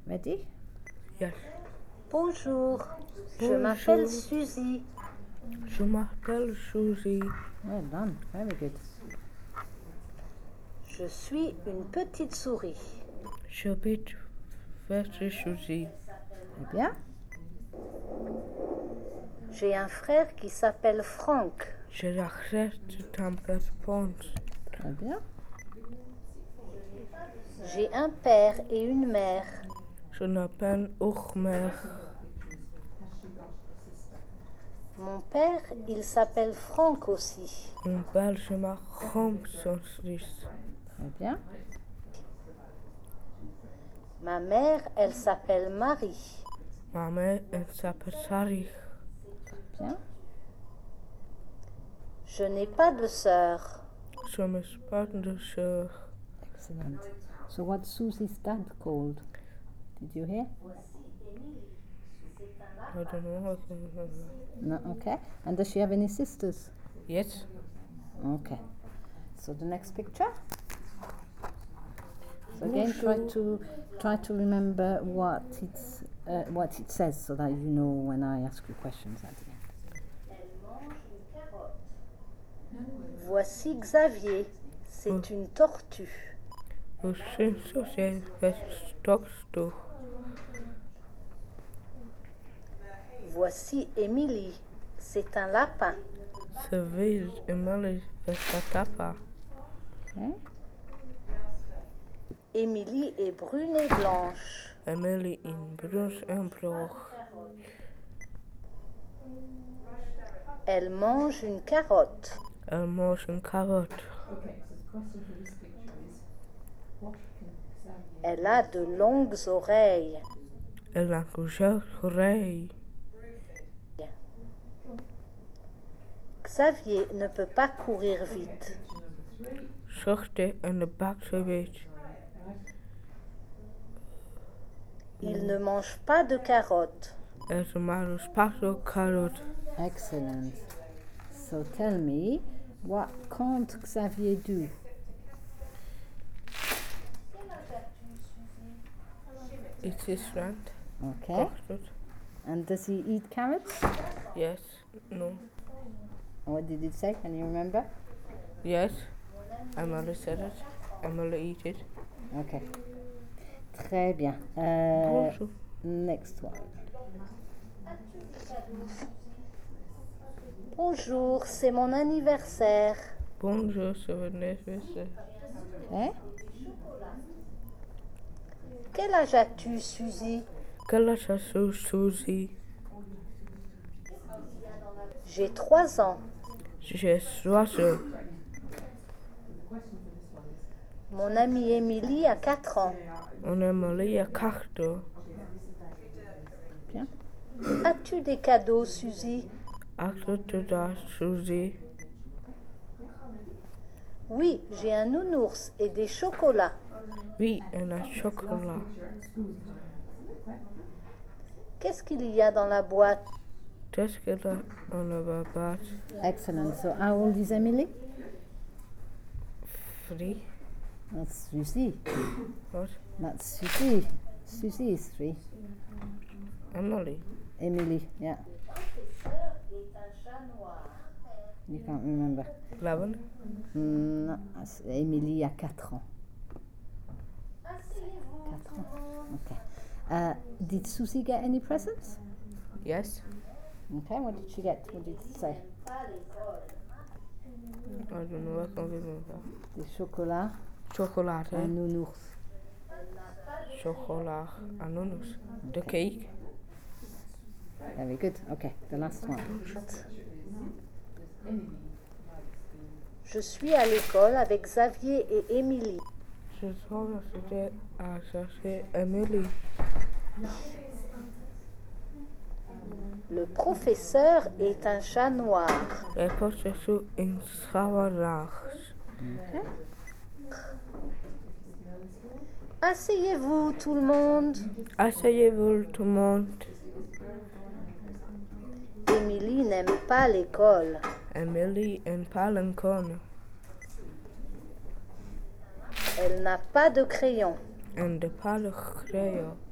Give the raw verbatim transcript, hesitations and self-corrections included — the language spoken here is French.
Ready? Yes. Bonjour, je Bonjour. m'appelle Suzy. Je m'appelle Suzy. Well done, very good. Je suis une petite souris. J'habite vers Suzy. Très bien. J'ai un frère qui s'appelle Frank. J'ai la crête de Tempest Pons. Très bien. J'ai un père et une mère. Je m'appelle Ochmer. Mon père, il s'appelle Frank aussi. Mon père se m'appelle Francis. Très bien. Ma mère, elle s'appelle Marie. Ma mère, elle s'appelle Sari. Bien. Je n'ai pas de sœur. Je me pas de sœur. Excellent. So what's Susie's dad called? Did you hear? I don't know. No, okay. And does she have any sisters? Yes. Okay. So the next picture. So again, try to try to remember what it's uh, what it says, so that you know when I ask you questions at the end. Voici Xavier. C'est Oh. une tortue. Je suis social Stockstock. Voici Émilie. C'est un lapin. Se vise Emily Vestatapa. Okay. Émilie est brune et blanche. Emily in Bruce and Broch. Elle mange une carotte. Elle mange une carotte. Elle a de longues oreilles. Elle a plusieurs oreilles. Xavier ne peut pas courir vite. Sortez en de bakseweet. Il ne mange pas de carottes. Elle se mange pas de carotte. Excellent. So tell me, what can't Xavier do? It is rand. Okay. And does he eat carrots? Yes. No. What did it say? Can you remember? Yes. Emily said it. Emily eat it. Okay. Très bien. Uh, Bonjour. next one. Bonjour, c'est mon anniversaire. Bonjour, c'est votre anniversaire. Okay. Quel âge as-tu, Suzy? Quel âge as-tu, Suzy? J'ai trois ans. J'ai trois ans. Mon amie Émilie a quatre ans. Mon Emily a quatre ans. Bien. As-tu des cadeaux, Suzy? As-tu das, Suzy? Oui, j'ai un nounours et des chocolats. Oui, et un chocolat. Qu'est-ce qu'il y a dans la boîte? Qu'est-ce qu'il y a dans la boîte? Excellent. So how old is Emily? Three. That's Suzy. What? That's Suzy. Suzy is three. Emily. Emily, yeah. You can't remember. Eleven. Mm, no, that's- Emily a quatre ans. quatre ans. Okay. Uh, did Suzy get any presents? Yes. Okay, what did she get? What did it say? I don't know, I can't remember. Des chocolats, Chocolade. un nounours. Chocolat. Ananas. The cake. Very good. Okay, the last one. Je suis à l'école avec Xavier et Émilie. Je sens que c'était à chercher Emily. Le professeur est un chat noir. Elle porte sur une savarage. Okay. Asseyez-vous tout le monde. Asseyez-vous tout le monde. Émilie n'aime pas l'école. Emily en Palancon. Elle n'a pas de crayon. En de Palancon.